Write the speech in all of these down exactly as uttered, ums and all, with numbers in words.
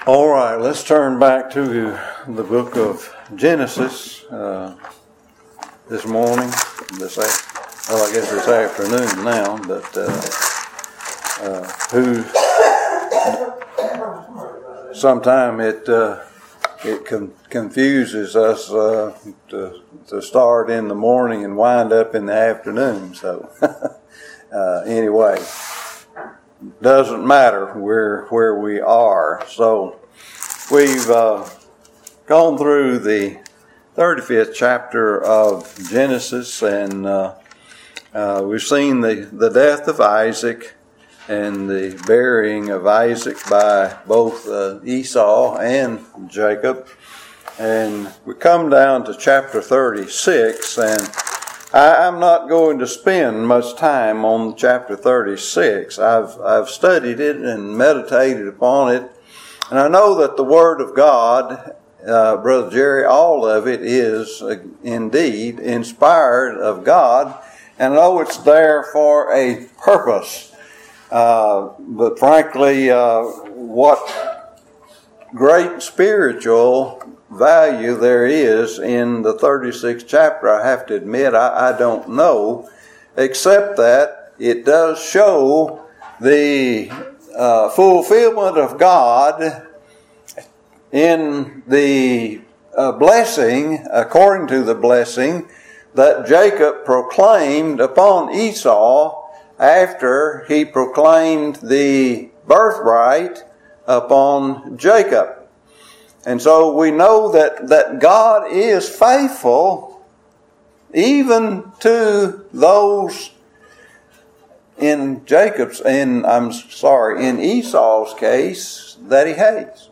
All right, let's turn back to the book of Genesis uh, this morning. This, well, I guess this afternoon now, but uh, uh, who sometime it uh, it com- confuses us uh, to to start in the morning and wind up in the afternoon. So uh, anyway. Doesn't matter where where we are. So we've uh, gone through the thirty-fifth chapter of Genesis, and uh, uh, we've seen the, the death of Isaac and the burying of Isaac by both uh, Esau and Jacob. And we come down to chapter thirty-six, and I'm not going to spend much time on chapter thirty-six. I've I've studied it and meditated upon it, and I know that the Word of God, uh, Brother Jerry, all of it is uh, indeed inspired of God, and I know it's there for a purpose. Uh, but frankly, uh, what great spiritual value there is in the thirty-sixth chapter, I have to admit, I, I don't know, except that it does show the uh, fulfillment of God in the uh, blessing, according to the blessing that Jacob proclaimed upon Esau after he proclaimed the birthright upon Jacob. And so we know that, that God is faithful even to those in Jacob's, in, I'm sorry, in Esau's case that he hates.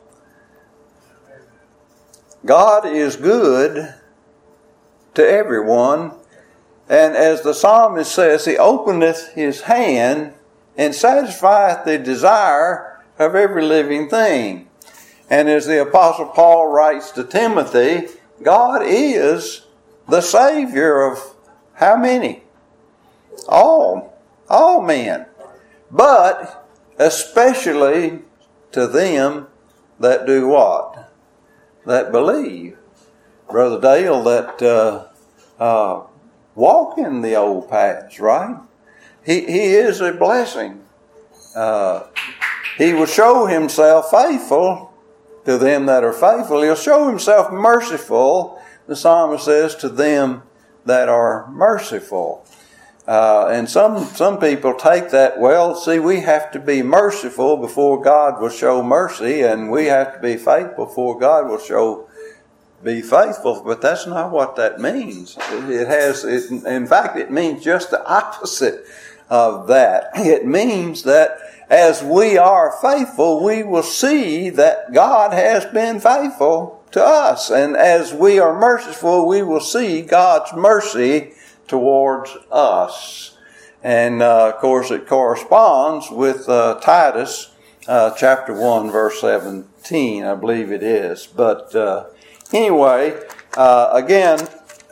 God is good to everyone. And as the psalmist says, he openeth his hand and satisfieth the desire of every living thing. And as the Apostle Paul writes to Timothy, God is the Savior of how many? All. All men. But especially to them that do what? That believe. Brother Dale, that uh, uh, walk in the old paths, right? He, he is a blessing. Uh, he will show himself faithful to them that are faithful. He'll show himself merciful, the psalmist says, to them that are merciful. Uh, and some some people take that, well, see, we have to be merciful before God will show mercy, and we have to be faithful before God will show be faithful. But that's not what that means. It has, it, in fact, it means just the opposite of that. It means that as we are faithful, we will see that God has been faithful to us. And as we are merciful, we will see God's mercy towards us. And, uh, of course, it corresponds with uh, Titus uh, chapter one, verse seventeen, I believe it is. But uh, anyway, uh, again,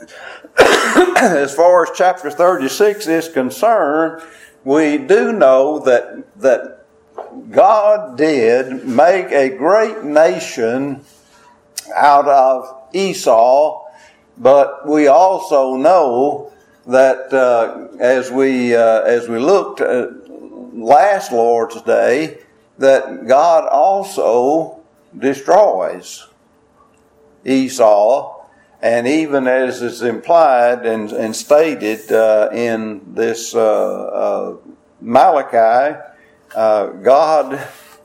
as far as chapter thirty-six is concerned, we do know that that God did make a great nation out of Esau, but we also know that uh, as we uh, as we looked at last Lord's Day, that God also destroys Esau. And even as is implied and, and stated uh, in this uh, uh, Malachi, uh, God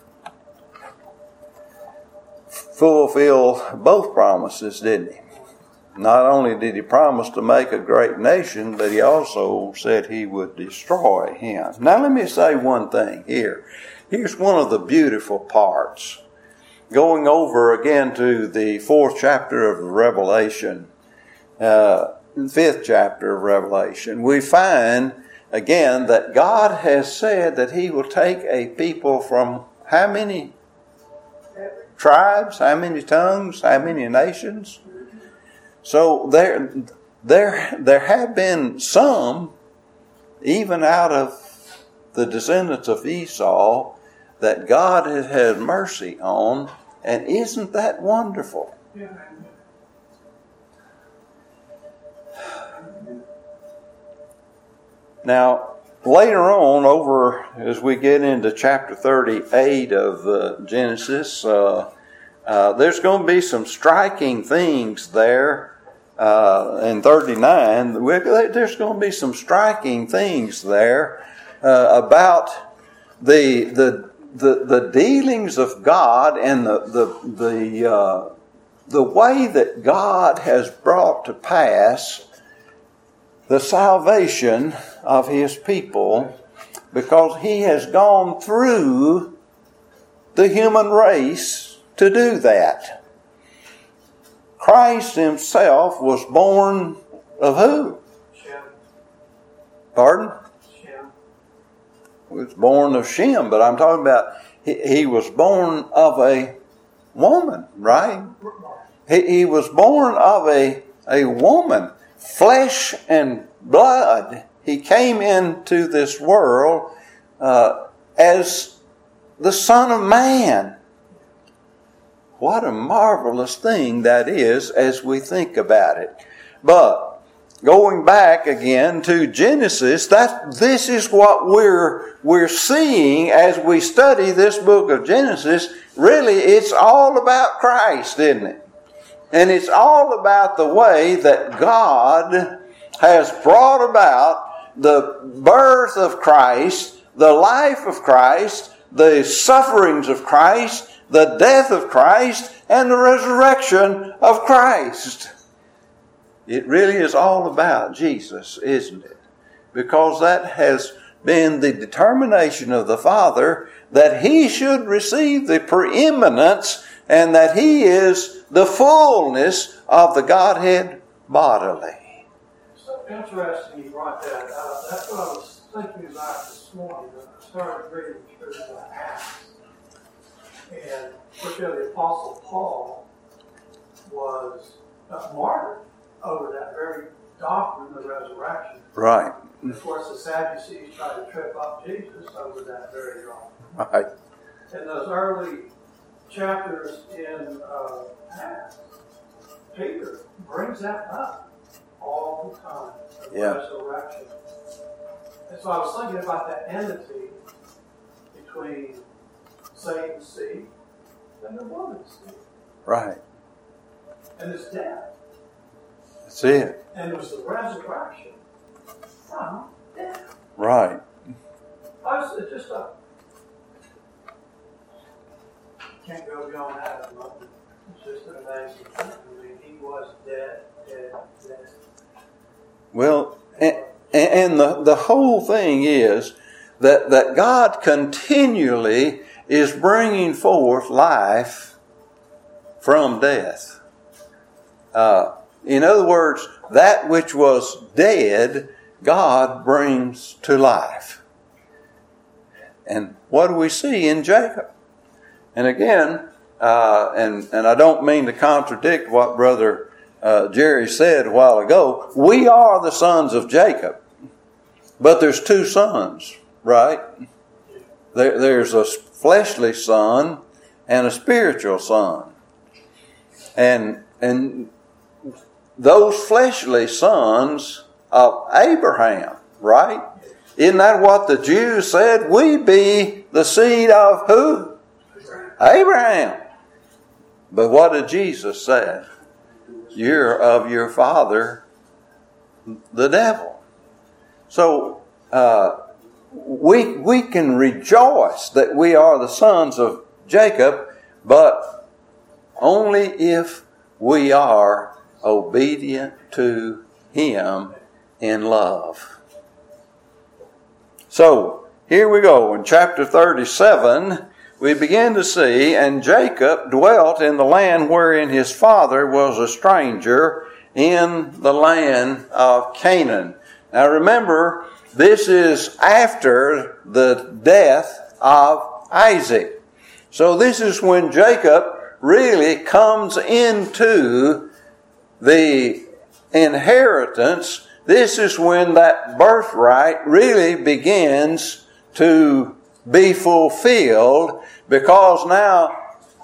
fulfilled both promises, didn't he? Not only did he promise to make a great nation, but he also said he would destroy him. Now let me say one thing here. Here's one of the beautiful parts. Going over again to the fourth chapter of Revelation, uh, fifth chapter of Revelation, we find again that God has said that he will take a people from how many tribes, how many tongues, how many nations? So there, there, there have been some, even out of the descendants of Esau, that God has had mercy on And isn't that wonderful? Yeah. Now, later on, over as we get into chapter thirty-eight of uh, Genesis, uh, uh, there's going to be some striking things there. Uh, in thirty-nine, there's going to be some striking things there uh, about the the the the dealings of God and the the the uh, the way that God has brought to pass the salvation of His people, because He has gone through the human race to do that. Christ Himself was born of who? Shem. Pardon? Shem. He was born of Shem, but I'm talking about he, he was born of a woman, right? He, he was born of a, a woman. Flesh and blood. He came into this world uh, as the Son of Man. What a marvelous thing that is as we think about it. But going back again to Genesis, that this is what we're we're seeing as we study this book of Genesis. Really, it's all about Christ, isn't it? And it's all about the way that God has brought about the birth of Christ, the life of Christ, the sufferings of Christ, the death of Christ, and the resurrection of Christ. It really is all about Jesus, isn't it? Because that has been the determination of the Father that He should receive the preeminence and that He is the fullness of the Godhead bodily. So interesting you brought that up. That's what I was thinking about this morning when I started reading through the Acts. And look at the Apostle Paul was uh, martyred over that very doctrine of the resurrection. Right. And of course, the Sadducees tried to trip up Jesus over that very doctrine. Right. In those early chapters in uh, Acts, Peter brings that up all the time, the yeah. resurrection. And so I was thinking about that enmity between Satan's seed and the woman's seed. Right. And his death. That's it. And it was the resurrection from death. Right. I was it's just a can't go beyond that at the moment. It's just an amazing thing. I mean, he was dead, dead, dead. Well, and, and the, the whole thing is that, that God continually is bringing forth life from death. Uh, in other words, that which was dead, God brings to life. And what do we see in Jacob? And again, uh, and, and I don't mean to contradict what Brother uh, Jerry said a while ago, we are the sons of Jacob. But there's two sons, right? There, there's a fleshly son and a spiritual son. And, and those fleshly sons of Abraham, right? Isn't that what the Jews said? We be the seed of who? Abraham. But what did Jesus say? You're of your father, the devil. So uh, we we can rejoice that we are the sons of Jacob, but only if we are obedient to Him in love. So here we go in chapter thirty-seven. We begin to see, and Jacob dwelt in the land wherein his father was a stranger, in the land of Canaan. Now remember, this is after the death of Isaac. So this is when Jacob really comes into the inheritance. This is when that birthright really begins to be fulfilled, because now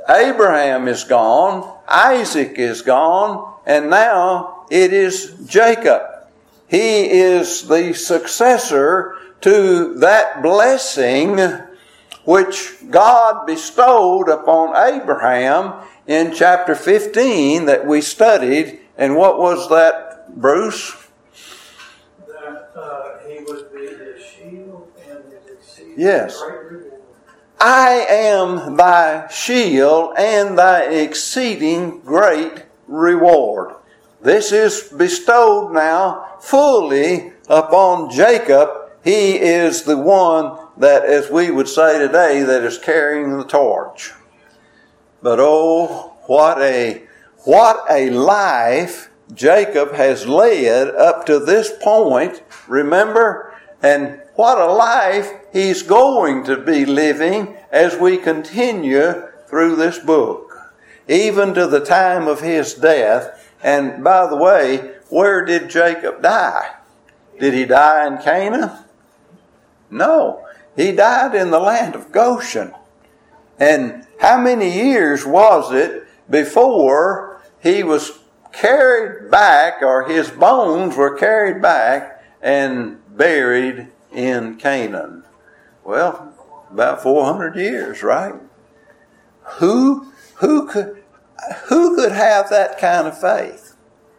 Abraham is gone, Isaac is gone, and now it is Jacob. He is the successor to that blessing which God bestowed upon Abraham in chapter fifteen that we studied. And what was that, Bruce? That uh, he would be his shield and his exceeding Yes. great reward. I am thy shield and thy exceeding great reward. This is bestowed now fully upon Jacob. He is the one that, as we would say today, that is carrying the torch. But oh, what a, what a life Jacob has led up to this point, remember? And what a life he's going to be living as we continue through this book, even to the time of his death. And by the way, where did Jacob die? Did he die in Canaan? No, he died in the land of Goshen. And how many years was it before he was carried back, or his bones were carried back and buried in Canaan? Well, about four hundred years, right? Who, who could, who could have that kind of faith?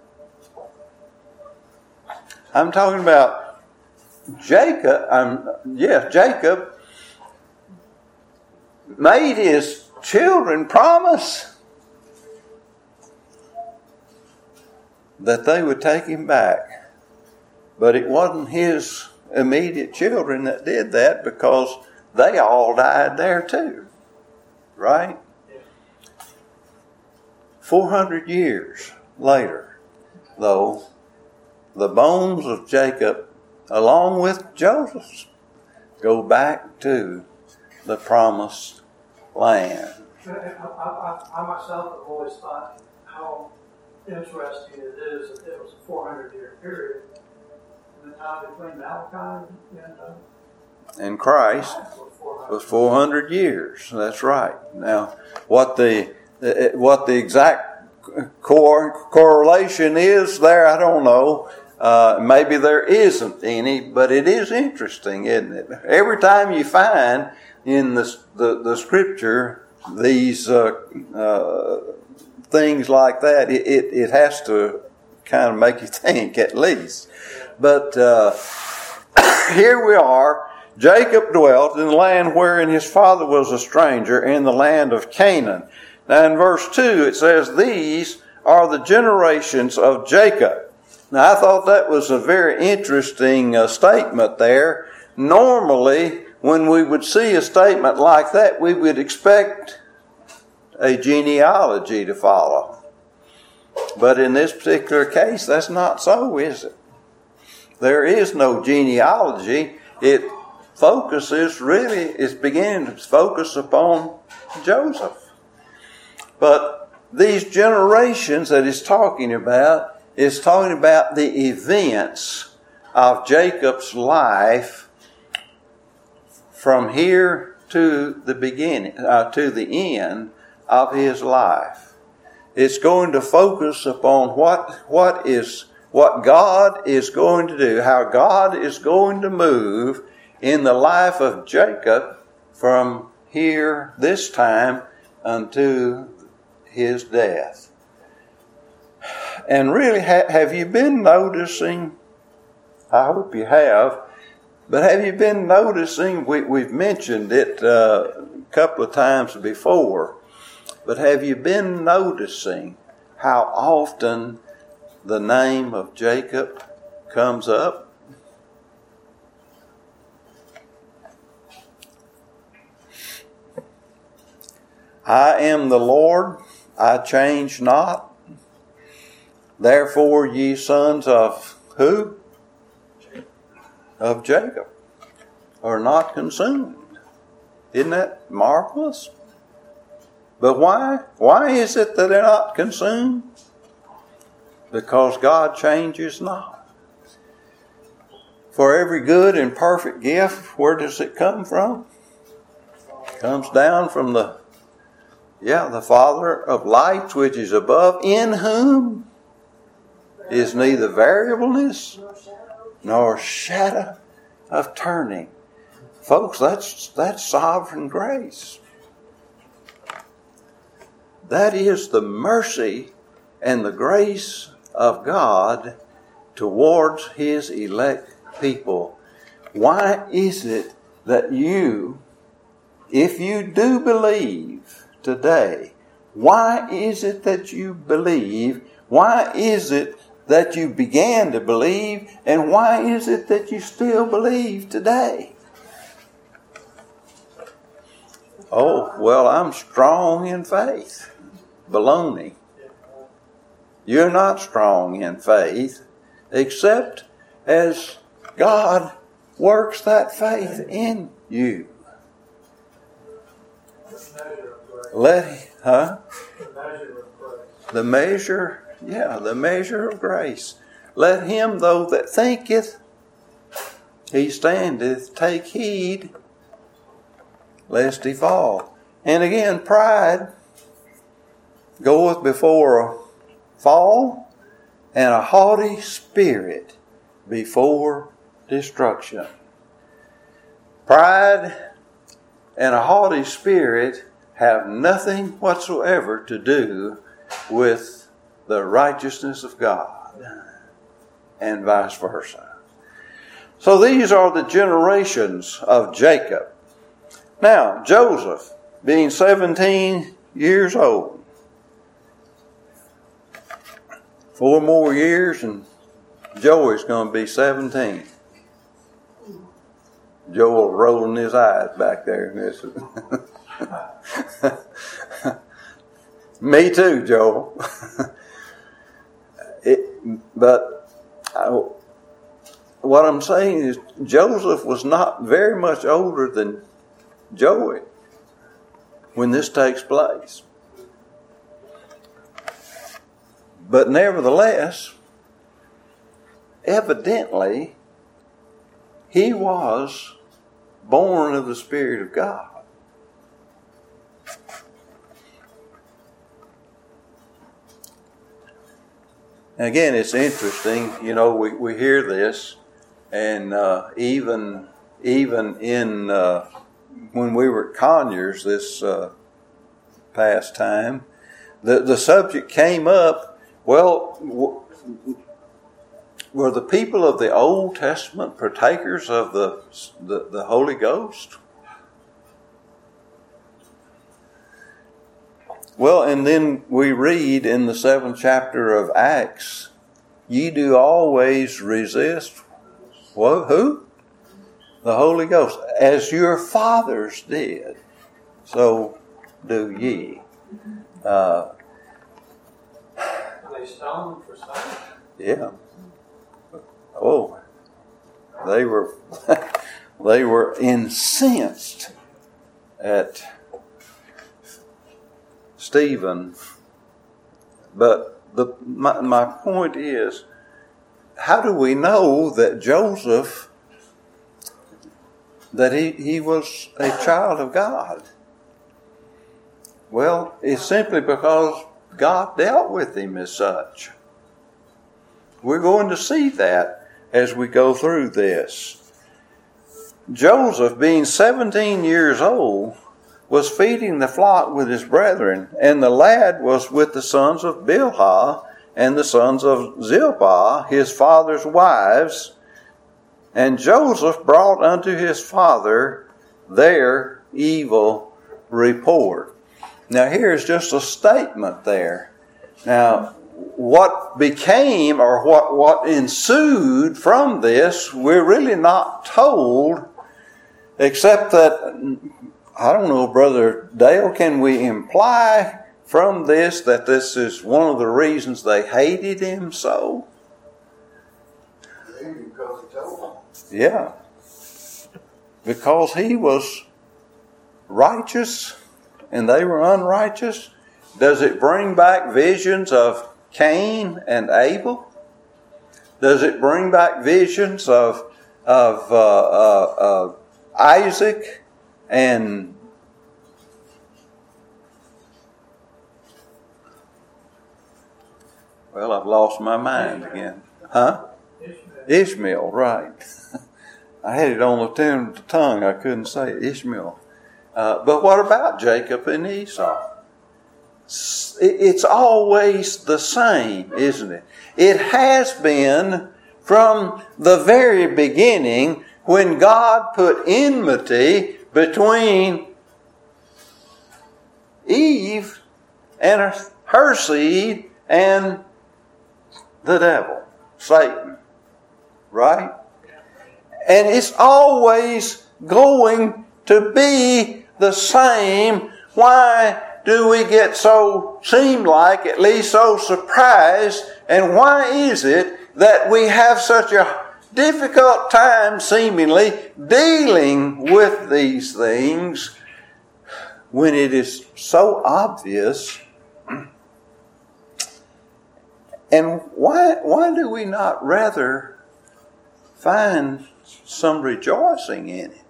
I'm talking about Jacob. Um, yes, Jacob made his children promise that they would take him back. But it wasn't his immediate children that did that, because they all died there too. Right? four hundred years later, though, the bones of Jacob, along with Joseph's, go back to the promised land. I, I, I myself have always thought how interesting it is that it was a four hundred year period. The time between Malachi and, uh, and Christ was four hundred years. That's right. Now, what the what the exact cor- correlation is there, I don't know. Uh, maybe there isn't any, but it is interesting, isn't it? Every time you find in the the, the scripture these uh, uh, things like that, it, it it has to kind of make you think, at least. But uh, here we are. Jacob dwelt in the land wherein his father was a stranger, in the land of Canaan. Now in verse two it says, these are the generations of Jacob. Now I thought that was a very interesting uh, statement there. Normally, when we would see a statement like that, we would expect a genealogy to follow. But in this particular case, that's not so, is it? There is no genealogy. It focuses, really, it's beginning to focus upon Joseph. But these generations that he's talking about is talking about the events of Jacob's life from here to the beginning, uh, to the end of his life. It's going to focus upon what what is what God is going to do, how God is going to move in the life of Jacob from here, this time, unto his death. And really, ha- have you been noticing, I hope you have, but have you been noticing, we, we've mentioned it uh, a couple of times before, but have you been noticing how often the name of Jacob comes up? I am the Lord, I change not. Therefore, ye sons of who? Of Jacob are not consumed. Isn't that marvelous? But why? Why is it that they're not consumed? Because God changes not. For every good and perfect gift, where does it come from? It comes down from the Yeah, the Father of lights, which is above, in whom is neither variableness nor shadow of turning. Folks, that's that's sovereign grace. That is the mercy and the grace of God towards His elect people. Why is it that you, if you do believe today, why is it that you believe? Why is it that you began to believe? And why is it that you still believe today? Oh, well, I'm strong in faith. Baloney. You're not strong in faith except as God works that faith in you. Let, huh? The measure, yeah, the measure of grace. Let him, though, that thinketh he standeth, take heed lest he fall. And again, pride goeth before a fall, and a haughty spirit before destruction. Pride and a haughty spirit have nothing whatsoever to do with the righteousness of God, and vice versa. So these are the generations of Jacob. Now, Joseph, being seventeen years old, four more years and Joey's going to be seventeen. Joel rolling his eyes back there. Me too, Joel. it, but I, what I'm saying is Joseph was not very much older than Joey when this takes place. But nevertheless, evidently, he was born of the Spirit of God. And again, it's interesting, you know, we, we hear this, and uh, even even in uh, when we were at Conyers this uh, past time, the, the subject came up. Well, w- were the people of the Old Testament partakers of the, the, the Holy Ghost? Well, and then we read in the seventh chapter of Acts, ye do always resist, well, who? The Holy Ghost, as your fathers did, so do ye. Uh, They stoned for saying. Yeah. Oh, they were they were incensed at Stephen. But the my, my point is, how do we know that Joseph, that he, he was a child of God? Well, it's simply because God dealt with him as such. We're going to see that as we go through this. Joseph, being seventeen years old, was feeding the flock with his brethren, and the lad was with the sons of Bilhah and the sons of Zilpah, his father's wives. And Joseph brought unto his father their evil report. Now here's just a statement there. Now, what became or what, what ensued from this, we're really not told, except that, I don't know, Brother Dale, can we imply from this that this is one of the reasons they hated him so? Maybe because he told them. Yeah. Because he was righteous and they were unrighteous. Does it bring back visions of Cain and Abel? Does it bring back visions of of uh, uh, uh, Isaac and Well, I've lost my mind again. Huh? Ishmael, right. I had it on the tip of the tongue. I couldn't say it. Ishmael. Uh, but what about Jacob and Esau? It's always the same, isn't it? It has been from the very beginning when God put enmity between Eve and her, her seed and the devil, Satan. Right? And it's always going to be the same. Why do we get so, seem like, at least so surprised? And why is it that we have such a difficult time, seemingly, dealing with these things when it is so obvious? And why, why do we not rather find some rejoicing in it?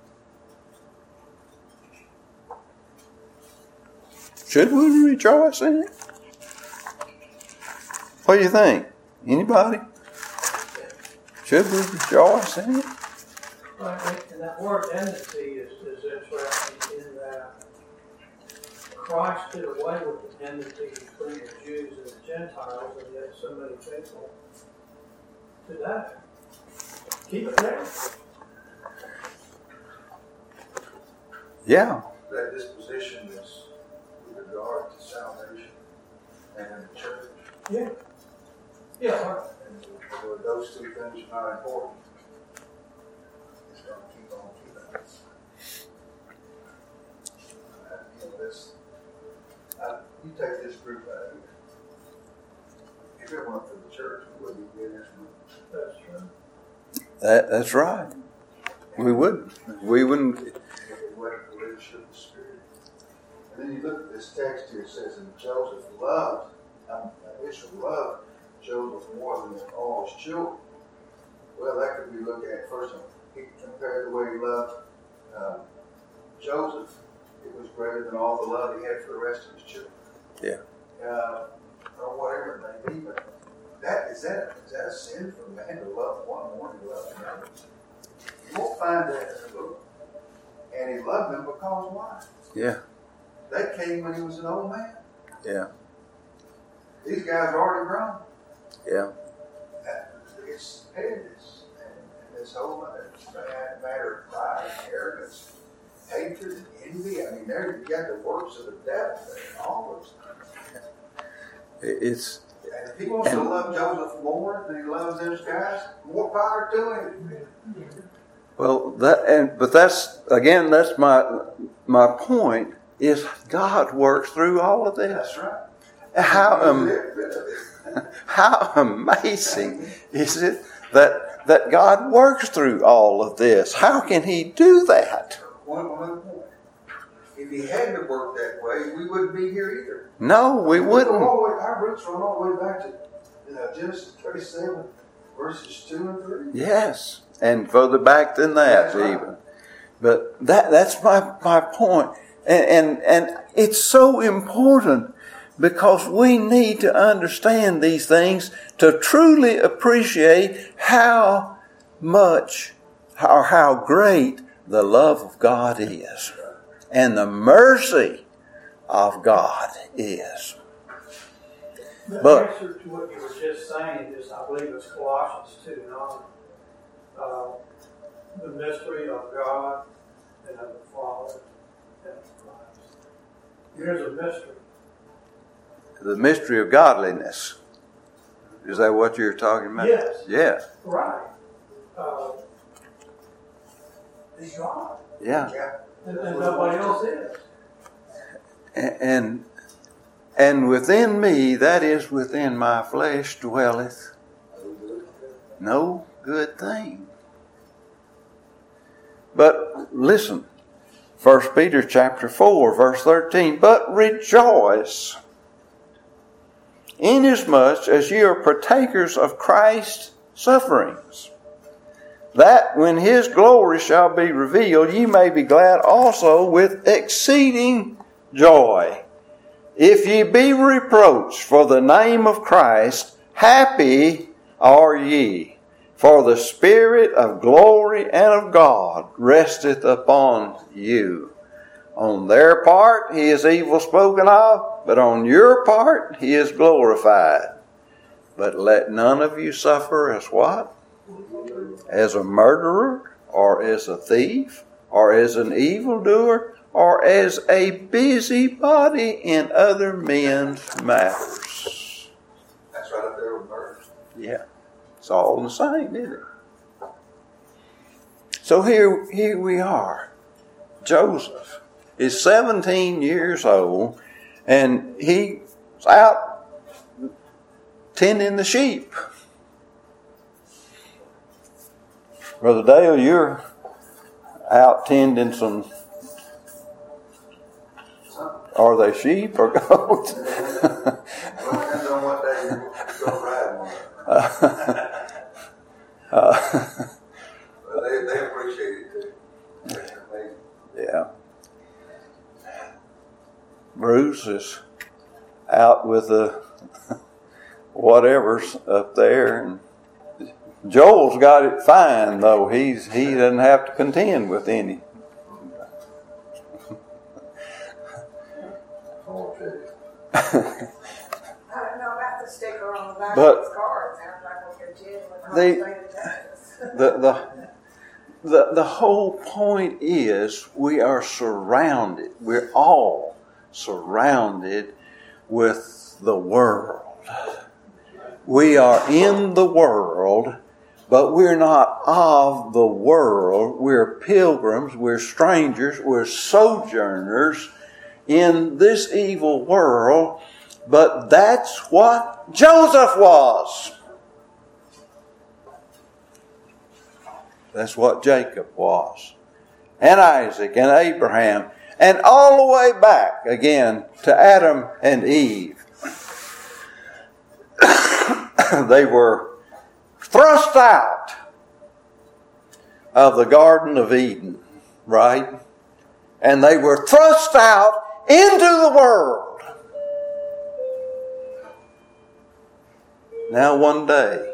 Should we rejoice in it? What do you think? Anybody? Should we rejoice in it? Well, and that word enmity is, is interesting in that Christ did away with the enmity between the Jews and the Gentiles, and yet so many people today keep it there. Yeah. That disposition is with regard to salvation and the church. Yeah. Yeah. And where those two things are not important, it's going to keep on keeping us. Uh, you know, this, I, you take this group out here. If it weren't for the church, we wouldn't be in this room. That's true. That, that's right. We wouldn't. We wouldn't. If it wasn't for the leadership of the Spirit. And then you look at this text here, it says, and Joseph loved, um, Israel loved Joseph more than all his children. Well, that could be looked at first. He compared the way he loved uh, Joseph. It was greater than all the love he had for the rest of his children. Yeah. Uh, or whatever it may be. But that is that is that a sin for a man to love one more than he loves another? You won't find that in the book. And he loved them because why? Yeah. They came when he was an old man. Yeah. These guys are already grown. Yeah. It's pettiness and this whole matter of pride, arrogance, hatred, and envy. I mean, there you got the works of the devil there, all those things. It's. And if he wants to love Joseph more than he loves those guys, more power to him. Well, that and but that's again that's my my point is God works through all of this. That's right. How um, how amazing is it that that God works through all of this? How can He do that? One, one other point. If He hadn't worked that way, we wouldn't be here either. No, we wouldn't. All the way, our roots run all the way back to you know, Genesis thirty-seven, verses two and three. Yes, and further back than that That's even. Right. But that that's my my point, and, and and it's so important. Because we need to understand these things to truly appreciate how much or how great the love of God is and the mercy of God is. The But answer to what you were just saying is, I believe it's Colossians two nine. Uh, the mystery of God and of the Father and of Christ. Here's a mystery. the mystery of godliness. Is that what you're talking about? Yes. Yeah. Right. Uh, He's God. Yeah. And, and nobody else is. And and within me, that is within my flesh, dwelleth no good thing. But listen, First Peter chapter four, verse thirteen. But rejoice, inasmuch as ye are partakers of Christ's sufferings, that when His glory shall be revealed, ye may be glad also with exceeding joy. If ye be reproached for the name of Christ, Happy are ye, for the Spirit of glory and of God resteth upon you. On their part he is evil spoken of, but on your part he is glorified. But let none of you suffer as what? As a murderer, or as a thief, or as an evildoer, or as a busybody in other men's matters. That's right up there with murder. Yeah, it's all the same, isn't it? So here, here we are. Joseph is seventeen years old, and he's out tending the sheep. Brother Dale, you're out tending some. Are they sheep or goats? Well, depends on what day you go riding. uh, But they, they appreciate it too. They, yeah. Bruce is out with the whatever's up there, and Joel's got it fine though. He's he doesn't have to contend with any. I don't know about the sticker on the back But of his car. It sounds like we're genuine home the- state of Texas. The the the the whole point is we are surrounded. We're all surrounded with the world. We are in the world, but we're not of the world. We're pilgrims, we're strangers, we're sojourners in this evil world, but that's what Joseph was. That's what Jacob was, and Isaac and Abraham, and all the way back again to Adam and Eve. They were thrust out of the Garden of Eden, right? And they were thrust out into the world. Now one day,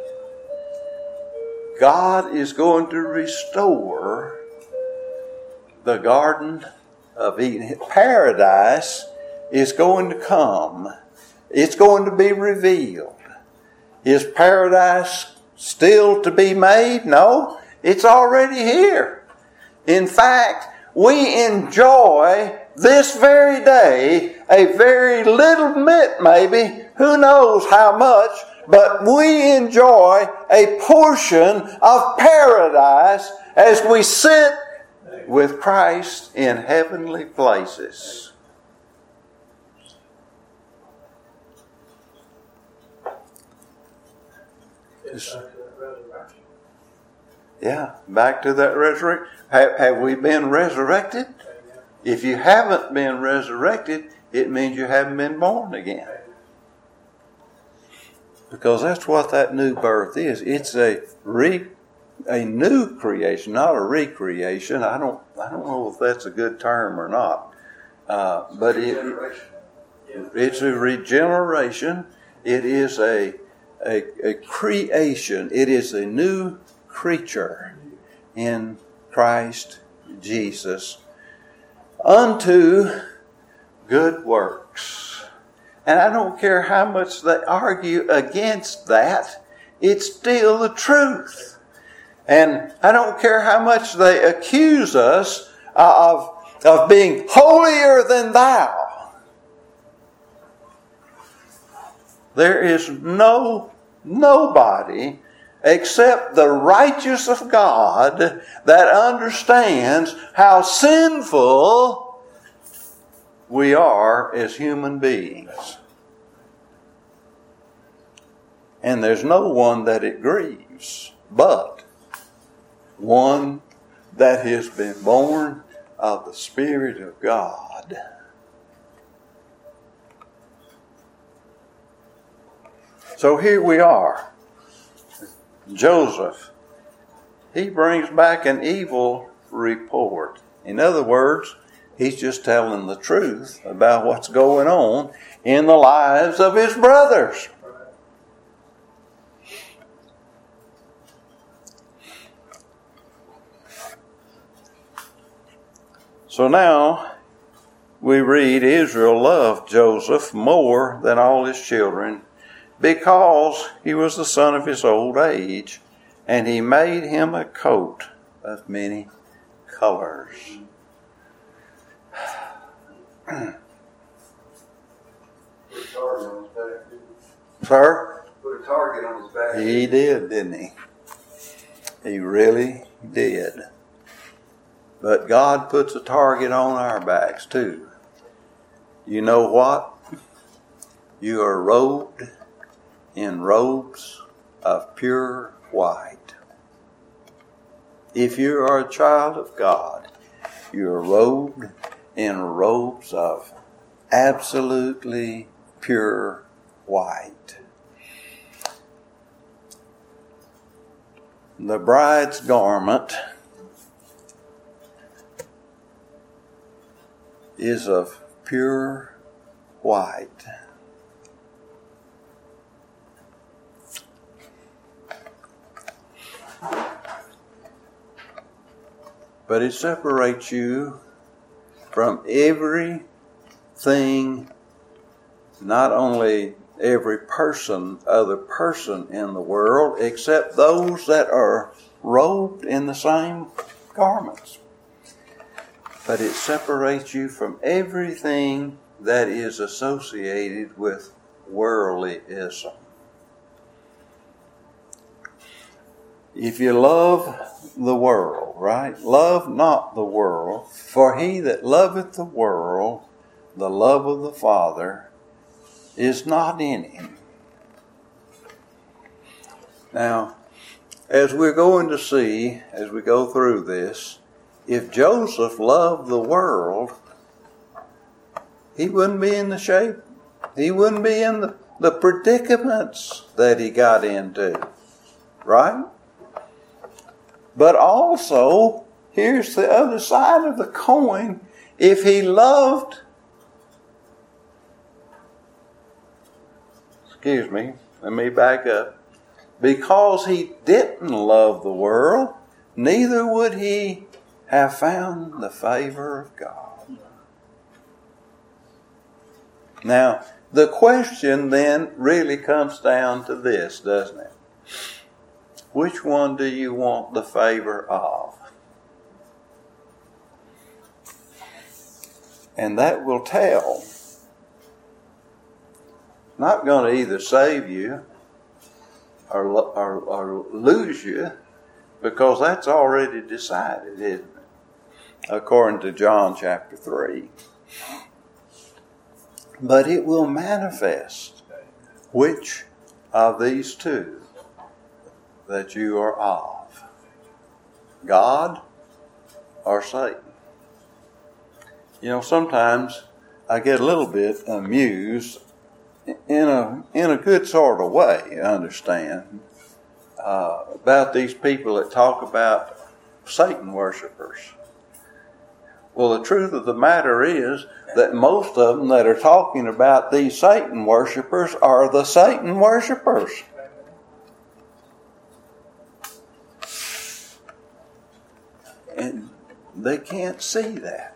God is going to restore the Garden of Eden. Paradise is going to come. It's going to be revealed. Is paradise still to be made? No, it's already here. In fact, we enjoy this very day a very little bit, maybe, who knows how much, but we enjoy a portion of paradise as we sit with Christ in heavenly places. It's back to that resurrection. Yeah, back to that resurrection. Have, have we been resurrected? If you haven't been resurrected, it means you haven't been born again. Because that's what that new birth is. It's a re, a new creation, not a recreation. I don't, I don't know if that's a good term or not. Uh, but it, it's a regeneration. It is a, a, a creation. It is a new creature in Christ Jesus unto good works. And I don't care how much they argue against that, it's still the truth. And I don't care how much they accuse us of, of being holier than thou. There is no, nobody except the righteous of God that understands how sinful we are as human beings. And there's no one that it grieves but one that has been born of the Spirit of God. So here we are. Joseph, he brings back an evil report. In other words, he's just telling the truth about what's going on in the lives of his brothers. So now we read Israel loved Joseph more than all his children because he was the son of his old age, and he made him a coat of many colors. Put a target on his back, didn't he? Sir? Put a target on his back. He did, didn't he? He really did. But God puts a target on our backs too. You know what? You are robed in robes of pure white. If you are a child of God, you are robed in robes of absolutely pure white. The bride's garment is of pure white. But it separates you from everything, not only every person, other person in the world, except those that are robed in the same garments. But it separates you from everything that is associated with worldlyism. If you love the world, right? Love not the world, for he that loveth the world, the love of the Father, is not in him. Now, as we're going to see, as we go through this, if Joseph loved the world, he wouldn't be in the shape, he wouldn't be in the, the predicaments that he got into, right? But also, here's the other side of the coin. If he loved, excuse me, let me back up. Because he didn't love the world, neither would he have found the favor of God. Now, the question then really comes down to this, doesn't it? Which one do you want the favor of? And that will tell. Not going to either save you or, or, or lose you, because that's already decided, isn't it? According to John chapter three. But it will manifest which of these two that you are of, God or Satan. You know, sometimes I get a little bit amused in a in a good sort of way, you understand, uh, about these people that talk about Satan worshipers. Well, the truth of the matter is that most of them that are talking about these Satan worshipers are the Satan worshipers. And they can't see that.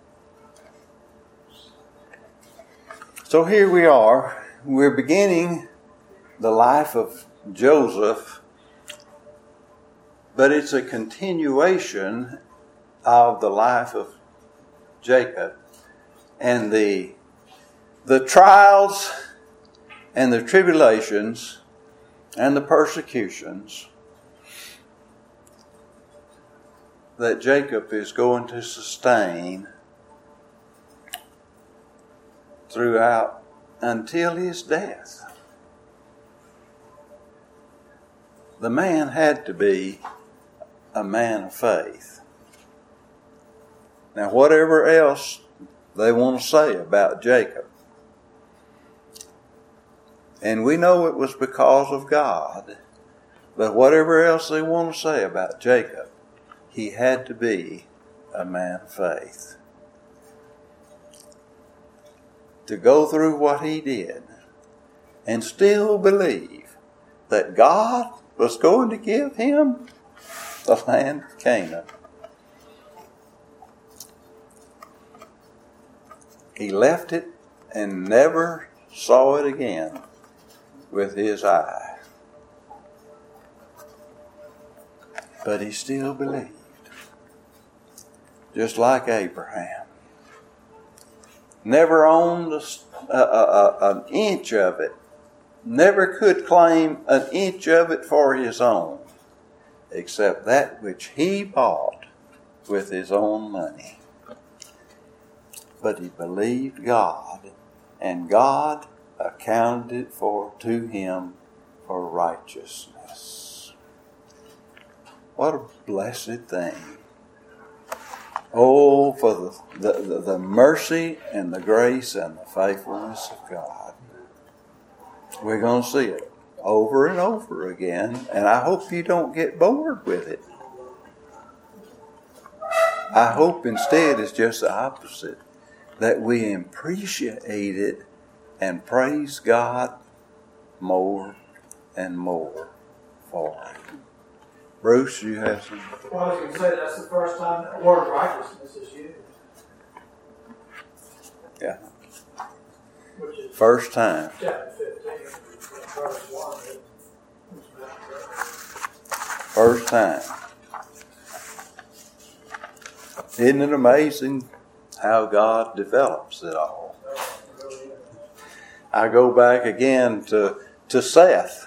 So here we are. We're beginning the life of Joseph, but it's a continuation of the life of Jacob and the the trials and the tribulations and the persecutions that Jacob is going to sustain throughout until his death. The man had to be a man of faith. Now, whatever else they want to say about Jacob, and we know it was because of God, but whatever else they want to say about Jacob, he had to be a man of faith. To go through what he did and still believe that God was going to give him the land of Canaan. He left it and never saw it again with his eye. But he still believed. Just like Abraham. Never owned a, a, a, an inch of it. Never could claim an inch of it for his own, except that which he bought with his own money. But he believed God, and God accounted it for to him for righteousness. What a blessed thing. Oh, for the, the, the, the mercy and the grace and the faithfulness of God. We're going to see it over and over again, and I hope you don't get bored with it. I hope instead it's just the opposite, that we appreciate it and praise God more and more for it. Bruce, you have some? Well, I was going to say that's the first time that word righteousness is used. Yeah. Which is First time. chapter fifteen, verse one. First time. Isn't it amazing how God develops it all? I go back again to, to Seth.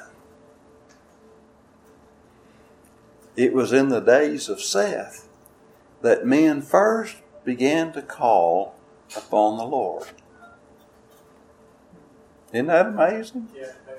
It was in the days of Seth that men first began to call upon the Lord. Isn't that amazing? Yeah.